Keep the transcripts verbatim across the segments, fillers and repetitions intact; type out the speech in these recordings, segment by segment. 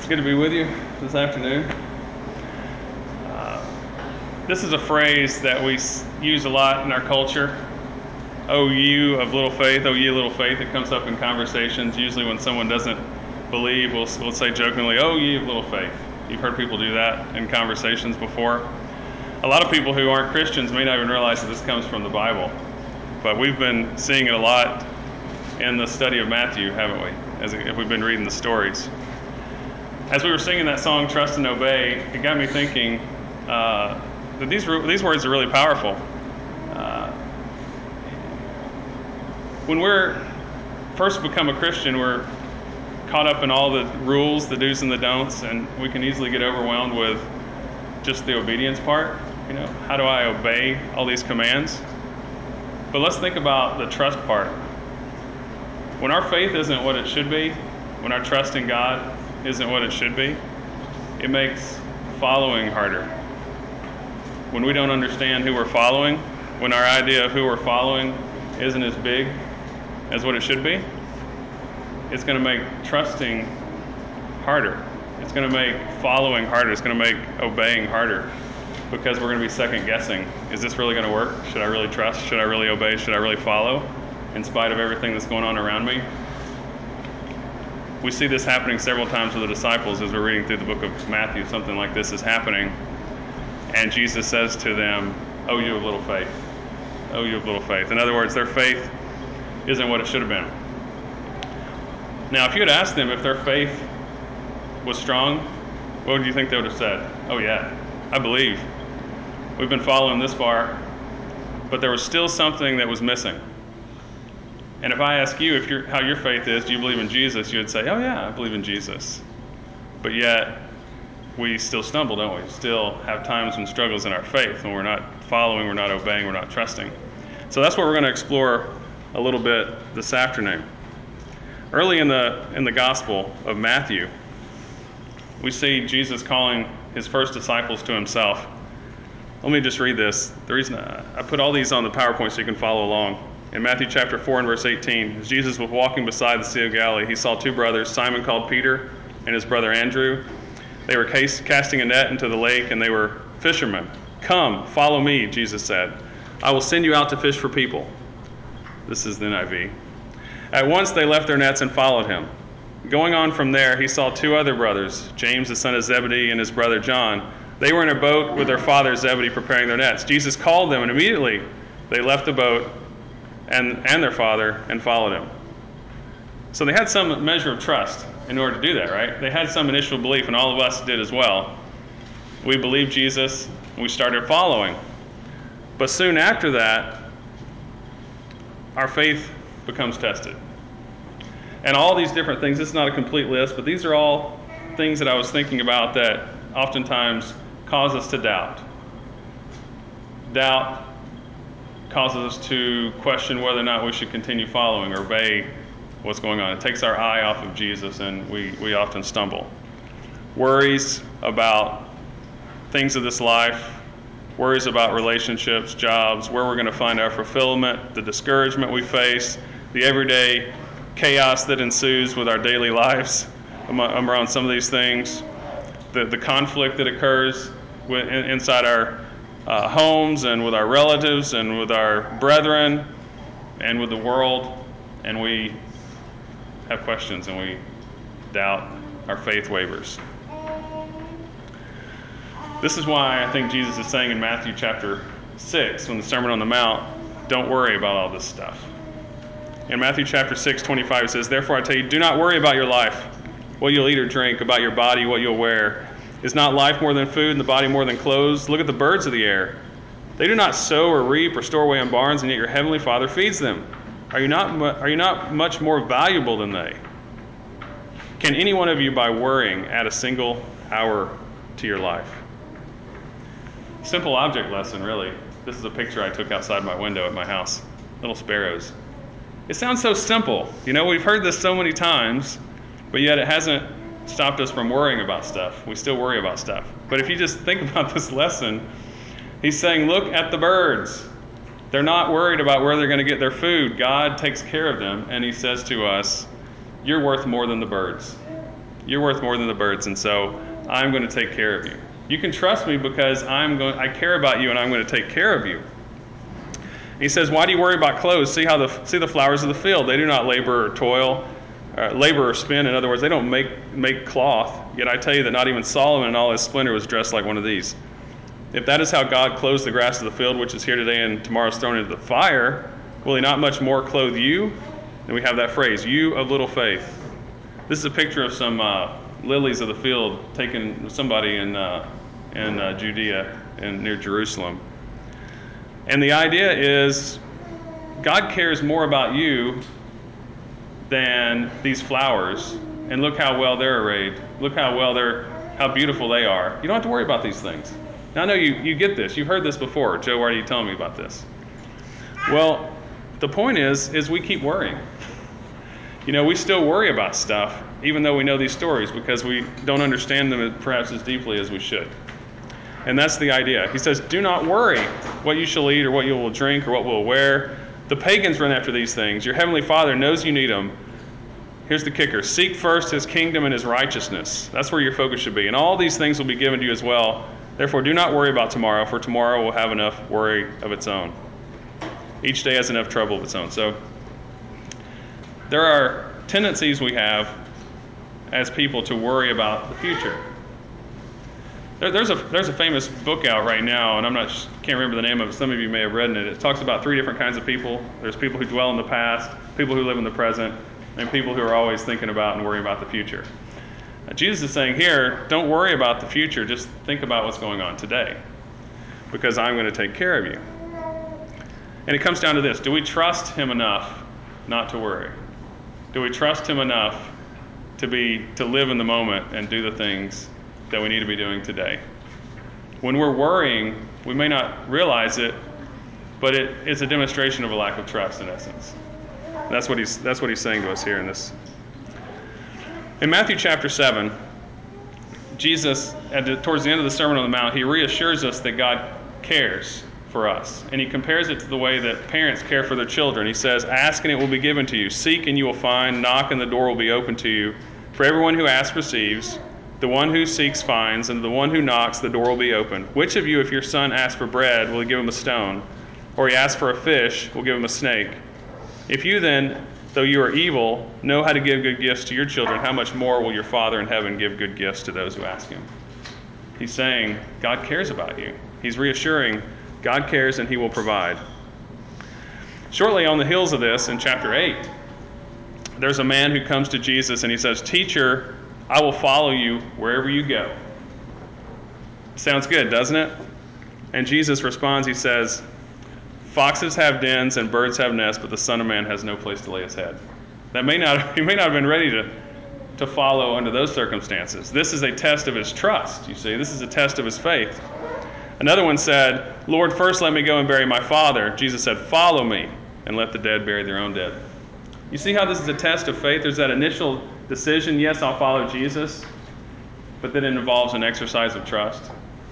It's good to be with you this afternoon. Uh, this is a phrase that we use a lot in our culture. Oh, you of little faith, oh, ye of little faith. It comes up in conversations. Usually when someone doesn't believe, we'll, we'll say jokingly, oh, ye of little faith. You've heard people do that in conversations before. A lot of people who aren't Christians may not even realize that this comes from the Bible. But we've been seeing it a lot in the study of Matthew, haven't we? As if we've been reading the stories. As we were singing that song, Trust and Obey, it got me thinking uh, that these, these words are really powerful. Uh, when we're first become a Christian, we're caught up in all the rules, the do's and the don'ts, and we can easily get overwhelmed with just the obedience part. You know, how do I obey all these commands? But let's think about the trust part. When our faith isn't what it should be, when our trust in God isn't what it should be, it makes following harder. When we don't understand who we're following, when our idea of who we're following isn't as big as what it should be, it's going to make trusting harder. It's going to make following harder. It's going to make obeying harder because we're going to be second guessing. Is this really going to work? Should I really trust? Should I really obey? Should I really follow in spite of everything that's going on around me? We see this happening several times with the disciples as we're reading through the book of Matthew. Something like this is happening. And Jesus says to them, oh, you of little faith. Oh, you of little faith. In other words, their faith isn't what it should have been. Now, if you had asked them if their faith was strong, what would you think they would have said? Oh, yeah, I believe. We've been following this far, but there was still something that was missing. And if I ask you if you're, how your faith is, do you believe in Jesus? You would say, oh yeah, I believe in Jesus. But yet, we still stumble, don't we? Still have times and struggles in our faith when we're not following, we're not obeying, we're not trusting. So that's what we're going to explore a little bit this afternoon. Early in the in the Gospel of Matthew, we see Jesus calling his first disciples to himself. Let me just read this. The reason I, I put all these on the PowerPoint so you can follow along. In Matthew chapter four and verse eighteen, as Jesus was walking beside the Sea of Galilee, he saw two brothers, Simon called Peter and his brother Andrew. They were cast, casting a net into the lake, and they were fishermen. Come, follow me, Jesus said. I will send you out to fish for people. This is the N I V. At once they left their nets and followed him. Going on from there, he saw two other brothers, James the son of Zebedee and his brother John. They were in a boat with their father Zebedee preparing their nets. Jesus called them, and immediately they left the boat and, and their father and followed him. So they had some measure of trust in order to do that, right? They had some initial belief, and all of us did as well. We believed Jesus, and we started following. But soon after that, our faith becomes tested. And all these different things, this is not a complete list, but these are all things that I was thinking about that oftentimes cause us to doubt. Doubt causes us to question whether or not we should continue following or obey what's going on. It takes our eye off of Jesus, and we, we often stumble. Worries about things of this life, worries about relationships, jobs, where we're going to find our fulfillment, the discouragement we face, the everyday chaos that ensues with our daily lives around some of these things, the, the conflict that occurs with, in, inside our uh, homes and with our relatives and with our brethren and with the world, and we have questions and we doubt, our faith wavers. This is why I think Jesus is saying in Matthew chapter six, when the Sermon on the Mount, don't worry about all this stuff. In Matthew chapter six, twenty-five, it says, therefore I tell you, do not worry about your life, what you'll eat or drink, about your body, what you'll wear. Is not life more than food and the body more than clothes? Look at the birds of the air. They do not sow or reap or store away in barns, and yet your heavenly Father feeds them. Are you not, are you not much more valuable than they? Can any one of you, by worrying, add a single hour to your life? Simple object lesson, really. This is a picture I took outside my window at my house. Little sparrows. It sounds so simple. You know, we've heard this so many times, but yet it hasn't stopped us from worrying about stuff. We still worry about stuff. But if you just think about this lesson, he's saying, look at the birds. They're not worried about where they're going to get their food. God takes care of them, and he says to us, you're worth more than the birds. You're worth more than the birds, and so I'm going to take care of you. You can trust me because I'm going, I care about you, and I'm going to take care of you. He says, why do you worry about clothes? See how the see the flowers of the field. They do not labor or toil, uh, labor or spin. In other words, they don't make make cloth. Yet I tell you that not even Solomon in all his splendor was dressed like one of these. If that is how God clothes the grass of the field, which is here today and tomorrow is thrown into the fire, will he not much more clothe you? And we have that phrase, you of little faith. This is a picture of some uh, lilies of the field taken somebody in uh, in uh, Judea and near Jerusalem. And the idea is God cares more about you than these flowers. And look how well they're arrayed. Look how well they're, how beautiful they are. You don't have to worry about these things. Now I know you, you get this. You've heard this before. Joe, why are you telling me about this? Well, the point is, is we keep worrying. You know, we still worry about stuff, even though we know these stories, because we don't understand them perhaps as deeply as we should. And that's the idea. He says, do not worry what you shall eat or what you will drink or what we'll wear. The pagans run after these things. Your heavenly Father knows you need them. Here's the kicker. Seek first his kingdom and his righteousness. That's where your focus should be. And all these things will be given to you as well. Therefore, do not worry about tomorrow, for tomorrow will have enough worry of its own. Each day has enough trouble of its own. So there are tendencies we have as people to worry about the future. There, there's a there's a famous book out right now, and I'm not can't remember the name of it. Some of you may have read it. It talks about three different kinds of people. There's people who dwell in the past, people who live in the present, and people who are always thinking about and worrying about the future. Now, Jesus is saying here, don't worry about the future. Just think about what's going on today, because I'm going to take care of you. And it comes down to this: do we trust him enough not to worry? Do we trust him enough to be to live in the moment and do the things that we need to be doing today? When we're worrying, we may not realize it, but it is a demonstration of a lack of trust in essence. That's what he's that's what he's saying to us here in this. In Matthew chapter seven, Jesus, at the, towards the end of the Sermon on the Mount, he reassures us that God cares for us. And he compares it to the way that parents care for their children. He says, ask and it will be given to you. Seek and you will find. Knock and the door will be open to you. For everyone who asks receives. The one who seeks finds, and the one who knocks, the door will be open. Which of you, if your son asks for bread, will he give him a stone? Or he asks for a fish, will give him a snake? If you then, though you are evil, know how to give good gifts to your children, how much more will your Father in heaven give good gifts to those who ask him? He's saying, God cares about you. He's reassuring, God cares and he will provide. Shortly on the heels of this, in chapter eight, there's a man who comes to Jesus and he says, Teacher, I will follow you wherever you go. Sounds good, doesn't it? And Jesus responds, he says, foxes have dens and birds have nests, but the Son of Man has no place to lay his head. That may not, he may not have been ready to, to follow under those circumstances. This is a test of his trust, you see. This is a test of his faith. Another one said, Lord, first let me go and bury my father. Jesus said, follow me and let the dead bury their own dead. You see how this is a test of faith? There's that initial decision, yes, I'll follow Jesus, but then it involves an exercise of trust.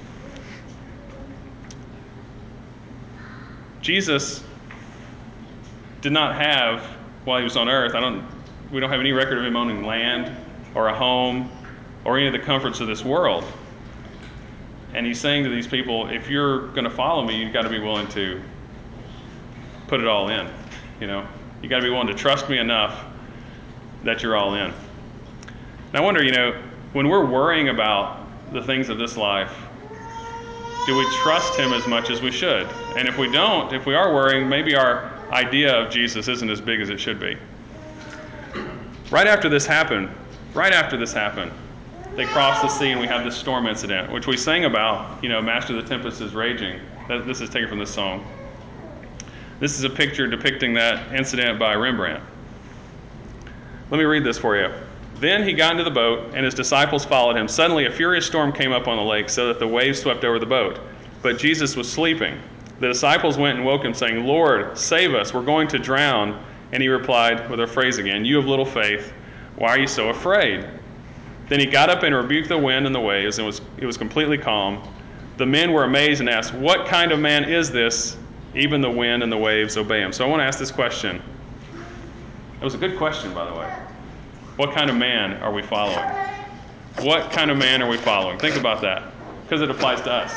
Jesus did not have, while he was on earth, I don't, we don't have any record of him owning land or a home or any of the comforts of this world. And he's saying to these people, if you're going to follow me, you've got to be willing to put it all in. You know, you've got to be willing to trust me enough that you're all in. And I wonder, you know, when we're worrying about the things of this life, do we trust him as much as we should? And if we don't, if we are worrying, maybe our idea of Jesus isn't as big as it should be. Right after this happened, right after this happened, they crossed the sea and we have this storm incident, which we sang about, you know, Master of the Tempest is raging. This is taken from this song. This is a picture depicting that incident by Rembrandt. Let me read this for you. Then he got into the boat, and his disciples followed him. Suddenly a furious storm came up on the lake, so that the waves swept over the boat. But Jesus was sleeping. The disciples went and woke him, saying, Lord, save us, we're going to drown. And he replied with a phrase again, you have little faith, why are you so afraid? Then he got up and rebuked the wind and the waves, and was, it was completely calm. The men were amazed and asked, what kind of man is this? Even the wind and the waves obey him. So I want to ask this question. It was a good question, by the way. What kind of man are we following? What kind of man are we following? Think about that, because it applies to us.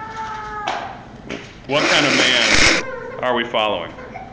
What kind of man are we following?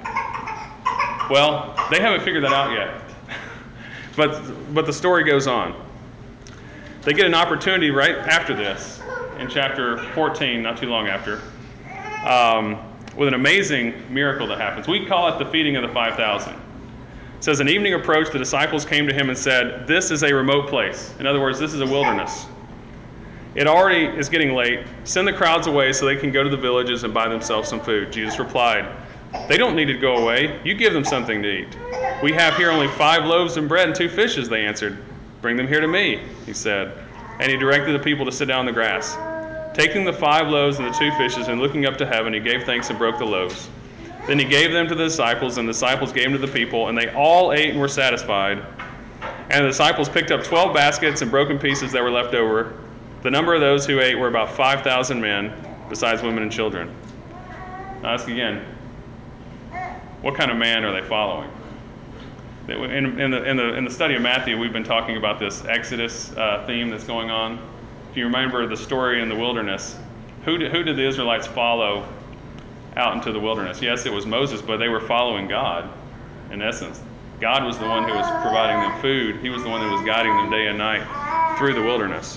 Well, they haven't figured that out yet. But, but the story goes on. They get an opportunity right after this, in chapter fourteen, not too long after, um, with an amazing miracle that happens. We call it the feeding of the five thousand. It says, an evening approached, the disciples came to him and said, this is a remote place. In other words, this is a wilderness. It already is getting late. Send the crowds away so they can go to the villages and buy themselves some food. Jesus replied, they don't need to go away. You give them something to eat. We have here only five loaves and bread and two fishes, they answered. Bring them here to me, he said. And he directed the people to sit down on the grass. Taking the five loaves and the two fishes and looking up to heaven, he gave thanks and broke the loaves. Then he gave them to the disciples, and the disciples gave them to the people, and they all ate and were satisfied. And the disciples picked up twelve baskets and broken pieces that were left over. The number of those who ate were about five thousand men, besides women and children. Now ask again, what kind of man are they following? In, in, the, in, the, in the study of Matthew, we've been talking about this Exodus uh, theme that's going on. If you remember the story in the wilderness, who did, who did the Israelites follow out into the wilderness? Yes, it was Moses, but they were following God, in essence. God was the one who was providing them food. He was the one that was guiding them day and night through the wilderness.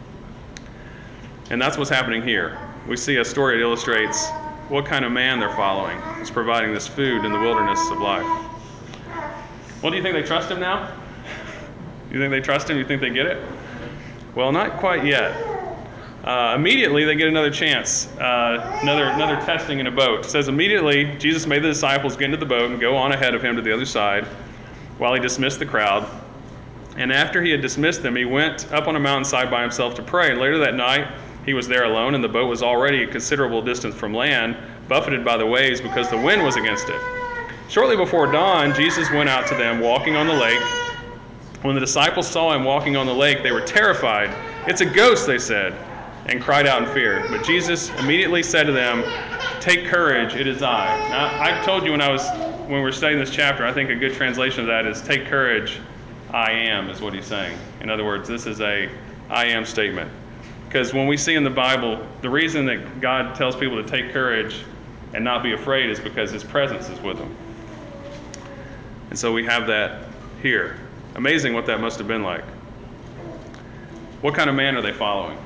And that's what's happening here. We see a story that illustrates what kind of man they're following. It's providing this food in the wilderness of life. Well, do you think they trust him now? You think they trust him? You think they get it? Well, not quite yet. Uh, immediately, they get another chance, uh, another another testing in a boat. It says, immediately, Jesus made the disciples get into the boat and go on ahead of him to the other side while he dismissed the crowd. And after he had dismissed them, he went up on a mountainside by himself to pray. And later that night, he was there alone, and the boat was already a considerable distance from land, buffeted by the waves because the wind was against it. Shortly before dawn, Jesus went out to them walking on the lake. When the disciples saw him walking on the lake, they were terrified. It's a ghost, they said, and cried out in fear. But Jesus immediately said to them, take courage, it is I. Now, I told you when I was when we were studying this chapter, I think a good translation of that is take courage, I am, is what he's saying. In other words, this is a I am statement. Because when we see in the Bible, the reason that God tells people to take courage and not be afraid is because his presence is with them. And so we have that here. Amazing what that must have been like. What kind of man are they following?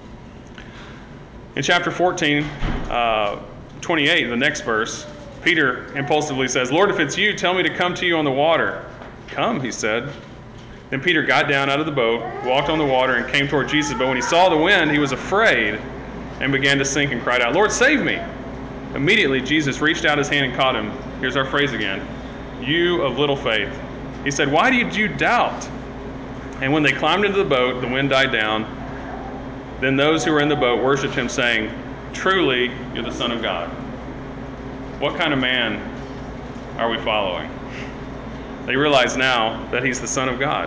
In chapter fourteen, uh, twenty-eight, the next verse, Peter impulsively says, Lord, if it's you, tell me to come to you on the water. Come, he said. Then Peter got down out of the boat, walked on the water, and came toward Jesus. But when he saw the wind, he was afraid and began to sink and cried out, Lord, save me. Immediately, Jesus reached out his hand and caught him. Here's our phrase again. You of little faith. He said, why did you doubt? And when they climbed into the boat, the wind died down. Then those who were in the boat worshipped him, saying, truly, you're the Son of God. What kind of man are we following? They realize now that he's the Son of God.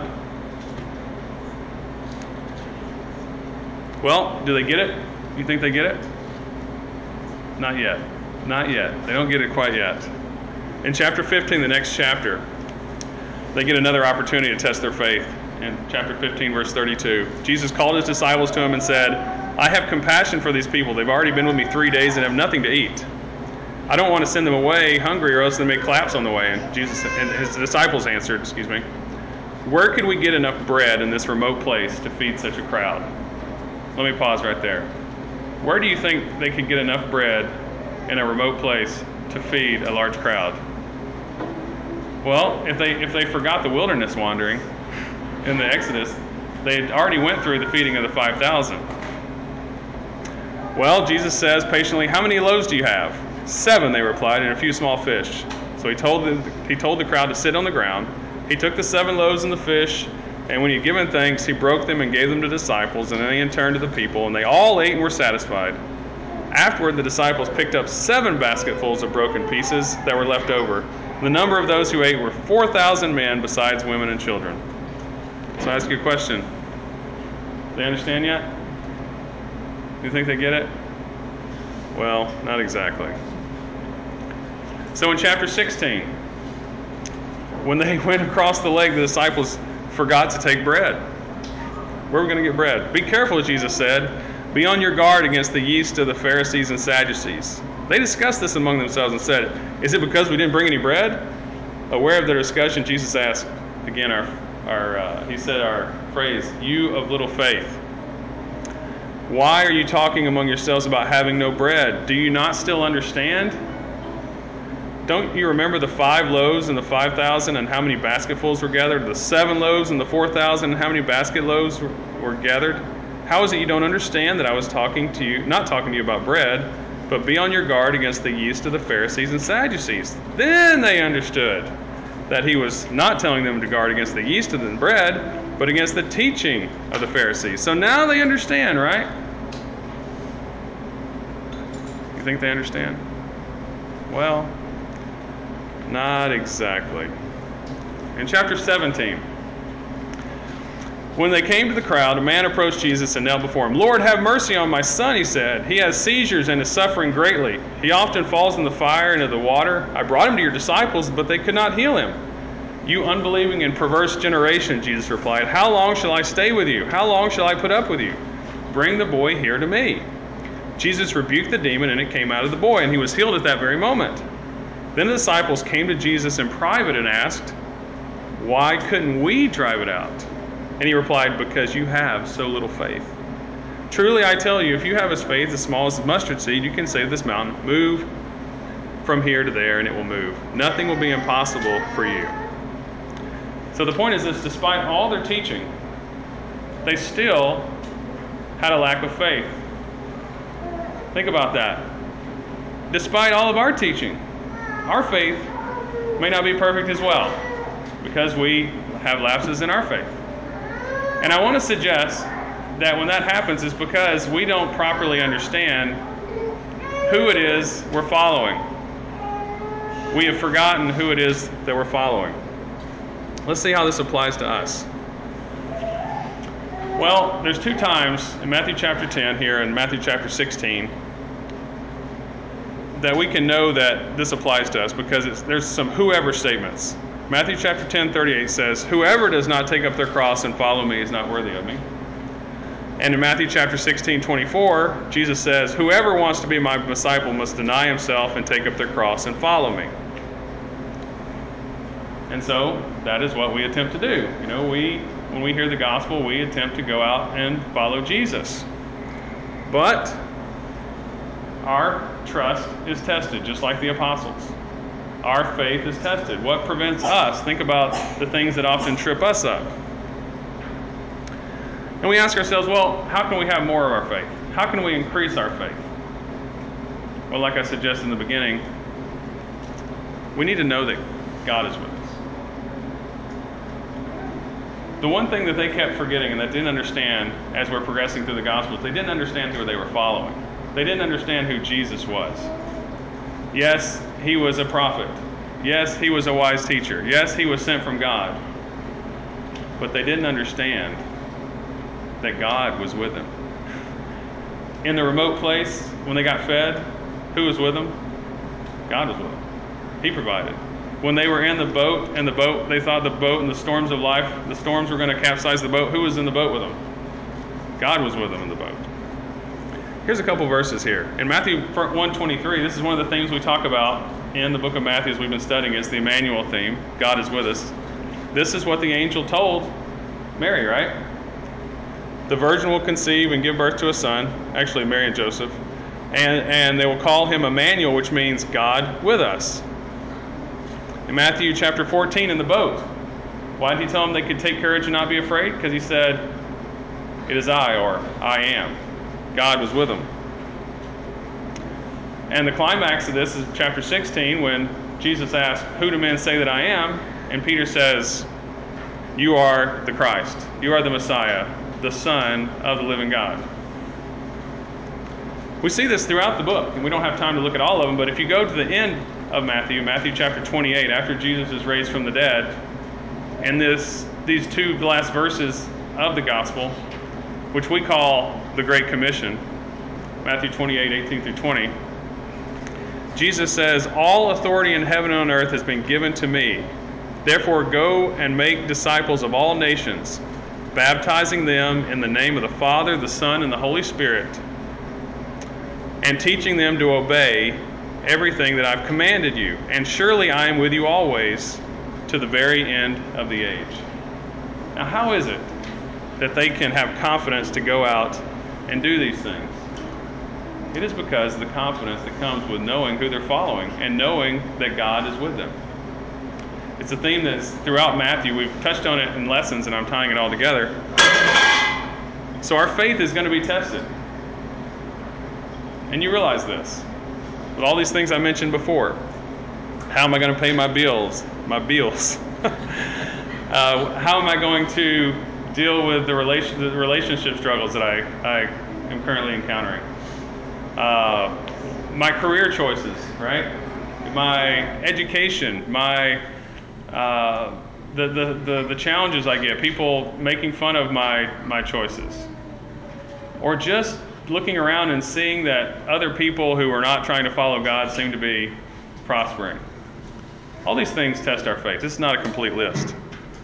Well, do they get it? You think they get it? Not yet. Not yet. They don't get it quite yet. In chapter fifteen, the next chapter, they get another opportunity to test their faith. In chapter fifteen, verse thirty-two, Jesus called his disciples to him and said, I have compassion for these people. They've already been with me three days and have nothing to eat. I don't want to send them away hungry or else they may collapse on the way. And Jesus and his disciples answered, excuse me, where could we get enough bread in this remote place to feed such a crowd? Let me pause right there. Where do you think they could get enough bread in a remote place to feed a large crowd? Well, if they if they forgot the wilderness wandering in the Exodus, they had already went through the feeding of the five thousand. Well, Jesus says patiently, how many loaves do you have? Seven, they replied, and a few small fish. So he told the, he told the crowd to sit on the ground. He took the seven loaves and the fish, and when he had given thanks, he broke them and gave them to the disciples, and then he turned to the people, and they all ate and were satisfied. Afterward, the disciples picked up seven basketfuls of broken pieces that were left over. The number of those who ate were four thousand men, besides women and children. So I ask you a question. Do they understand yet? Do you think they get it? Well, not exactly. So in chapter sixteen, when they went across the lake, the disciples forgot to take bread. Where are we going to get bread? Be careful, Jesus said. Be on your guard against the yeast of the Pharisees and Sadducees. They discussed this among themselves and said, is it because we didn't bring any bread? Aware of their discussion, Jesus asked, again, our, our uh, he said our phrase, you of little faith. Why are you talking among yourselves about having no bread? Do you not still understand? Don't you remember the five loaves and the five thousand and how many basketfuls were gathered? The seven loaves and the four thousand and how many basket loaves were, were gathered? How is it you don't understand that I was talking to you, not talking to you about bread, but be on your guard against the yeast of the Pharisees and Sadducees? Then they understood that he was not telling them to guard against the yeast of the bread, but against the teaching of the Pharisees. So now they understand, right? You think they understand? Well, not exactly. In chapter seventeen, when they came to the crowd, a man approached Jesus and knelt before him. Lord, have mercy on my son, he said. He has seizures and is suffering greatly. He often falls in the fire and into the water. I brought him to your disciples, but they could not heal him. You unbelieving and perverse generation, Jesus replied, how long shall I stay with you? How long shall I put up with you? Bring the boy here to me. Jesus rebuked the demon, and it came out of the boy, and he was healed at that very moment. Then the disciples came to Jesus in private and asked, why couldn't we drive it out? And he replied, because you have so little faith. Truly I tell you, if you have as faith as small as a mustard seed, you can say to this mountain, move from here to there, and it will move. Nothing will be impossible for you. So the point is this, despite all their teaching, they still had a lack of faith. Think about that. Despite all of our teaching, our faith may not be perfect as well, because we have lapses in our faith. And I want to suggest that when that happens, it's because we don't properly understand who it is we're following. We have forgotten who it is that we're following. Let's see how this applies to us. Well, there's two times in Matthew chapter ten here and Matthew chapter sixteen that we can know that this applies to us, because it's, there's some whoever statements. Matthew chapter ten, thirty-eight says, whoever does not take up their cross and follow me is not worthy of me. And in Matthew chapter sixteen, twenty-four, Jesus says, whoever wants to be my disciple must deny himself and take up their cross and follow me. And so that is what we attempt to do. You know, we when we hear the gospel, we attempt to go out and follow Jesus. But our trust is tested, just like the apostles. Our faith is tested. What prevents us? Think about the things that often trip us up. And we ask ourselves, well, how can we have more of our faith? How can we increase our faith? Well, like I suggested in the beginning, we need to know that God is with us. The one thing that they kept forgetting and that didn't understand as we're progressing through the Gospels, they didn't understand who they were following. They didn't understand who Jesus was. Yes, he was a prophet. Yes, he was a wise teacher. Yes, he was sent from God. But they didn't understand that God was with them. In the remote place, when they got fed, who was with them? God was with them. He provided. When they were in the boat, and the boat, they thought the boat and the storms of life, the storms were going to capsize the boat, who was in the boat with them? God was with them in the boat. Here's a couple verses here. In Matthew one twenty-three, this is one of the themes we talk about in the book of Matthew as we've been studying. It's the Emmanuel theme. God is with us. This is what the angel told Mary, right? The virgin will conceive and give birth to a son, actually Mary and Joseph, and, and they will call him Emmanuel, which means God with us. In Matthew chapter fourteen, in the boat, why did he tell them they could take courage and not be afraid? Because he said, it is I, or I am. God was with them. And the climax of this is chapter sixteen, when Jesus asked, who do men say that I am? And Peter says, you are the Christ. You are the Messiah, the Son of the living God. We see this throughout the book, and we don't have time to look at all of them, but if you go to the end of Matthew, Matthew chapter twenty-eight, after Jesus is raised from the dead, and this these two last verses of the gospel, which we call the Great Commission, Matthew twenty-eight, eighteen through twenty, Jesus says, all authority in heaven and on earth has been given to me. Therefore go and make disciples of all nations, baptizing them in the name of the Father, the Son, and the Holy Spirit, and teaching them to obey everything that I've commanded you. And surely I am with you always to the very end of the age. Now, how is it that they can have confidence to go out and do these things? It is because of the confidence that comes with knowing who they're following and knowing that God is with them. It's a theme that's throughout Matthew. We've touched on it in lessons, and I'm tying it all together. So our faith is going to be tested. And you realize this. With all these things I mentioned before, how am I going to pay my bills? My bills. uh, how am I going to deal with the, relation, the relationship struggles that I, I am currently encountering? Uh, my career choices, right? My education, my uh, the, the, the, the challenges I get, people making fun of my, my choices. Or just looking around and seeing that other people who are not trying to follow God seem to be prospering. All these things test our faith. This is not a complete list.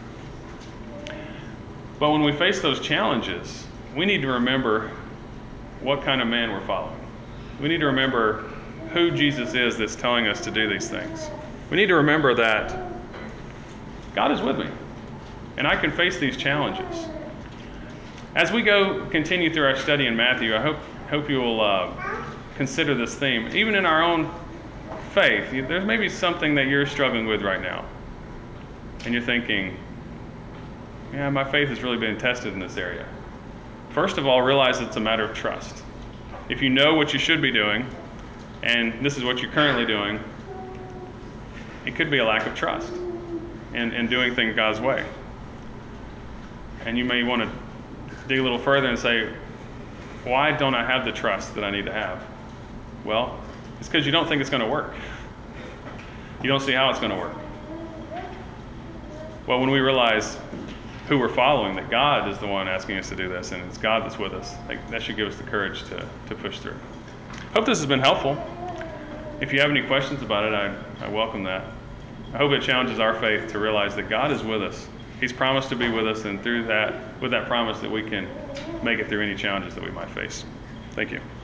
But when we face those challenges, we need to remember what kind of man we're following. We need to remember who Jesus is that's telling us to do these things. We need to remember that God is with me, and I can face these challenges. As we go continue through our study in Matthew, I hope hope you will uh, consider this theme. Even in our own faith, there's maybe something that you're struggling with right now, and you're thinking, yeah, my faith has really been tested in this area. First of all, realize it's a matter of trust. If you know what you should be doing, and this is what you're currently doing, it could be a lack of trust in, in doing things God's way. And you may want to dig a little further and say, why don't I have the trust that I need to have? Well, it's because you don't think it's going to work. You don't see how it's going to work. Well, when we realize who we're following, that God is the one asking us to do this, and it's God that's with us, like, that should give us the courage to, to push through. Hope this has been helpful. If you have any questions about it, I, I welcome that. I hope it challenges our faith to realize that God is with us. He's promised to be with us, and through that, with that promise, that we can make it through any challenges that we might face. Thank you.